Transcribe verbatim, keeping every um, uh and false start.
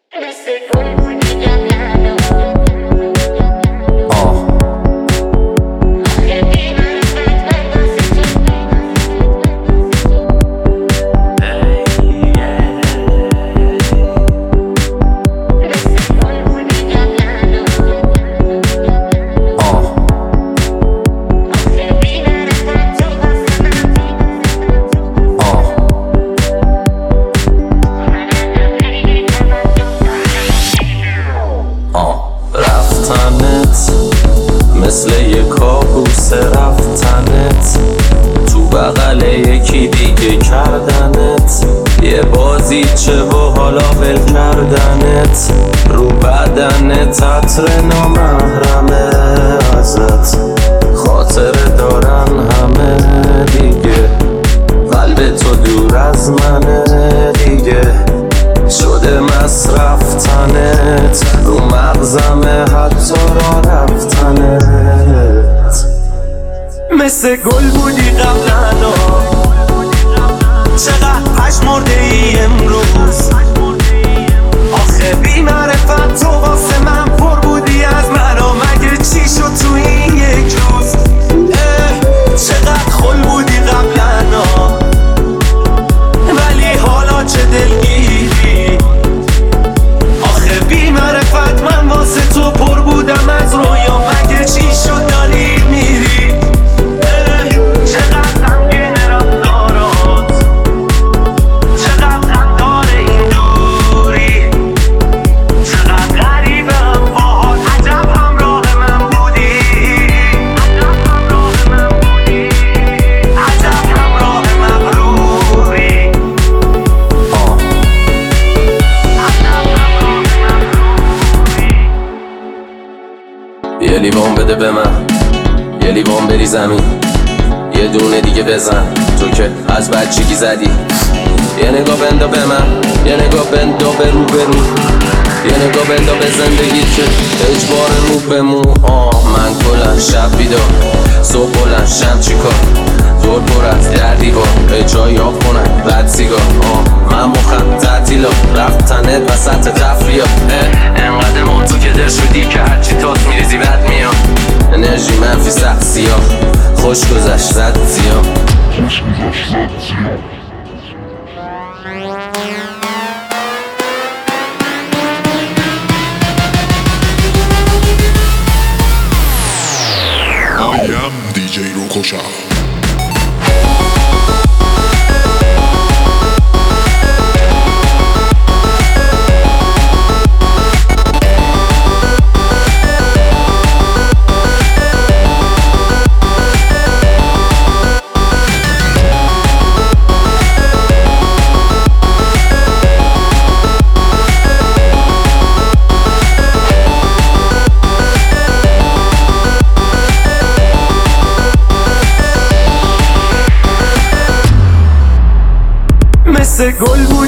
مثل یه کابوس رفتنت تو بغل یکی دیگه کردنت، یه بازی چه و حالا ول کردنت، رو بدنت عطر نامحرمه ازت، خاطر دارن همه دیگه، قلب تو دور از منه دیگه، شده مصرف تنت، رو مغزمه حتی را رفتنت، مثل گل بودی قبلنا، چقدر پشمرده ای امروز، آخه بی معرفت تو واسه من پر بودی از منو، مگه چی شد تو این یک روز، چقدر خل بودی قبلنا، ولی حالا چه دلگیری، آخه بی معرفت من واسه تو پر بودم از رویا، مگه چی شد داری میری، چقدر غمگینه رفتارات، چقدر غمدار این دوری، چقدر غریبم باهات، عجب همراه من بودی، عجب همراه من بودی، عجب همراه مغروری، یه لیوان بده به من، یه لیوان بری زمین، یه دونه دیگه بزن، تو که از بچگی زدی، یه نگاه بندا به من، یه نگاه بندا به رو به رو، یه نگاه بندا به زندگی که اجبار مو به مو، آه من کلن شب بیدار، صبح بلند شم چیکار، دور پر از در دیوار، اجای آب کنن بد سیگار، آه من مخم تعطیلا، رفتنت وسط تفریح، انقدر ما تو که در شدی که هرچی تاس میریزی بد میاد، انرژی منفی سخت سیاه، خوش گذشت زد سیاه. I am دی جی روکوشا. مثل گل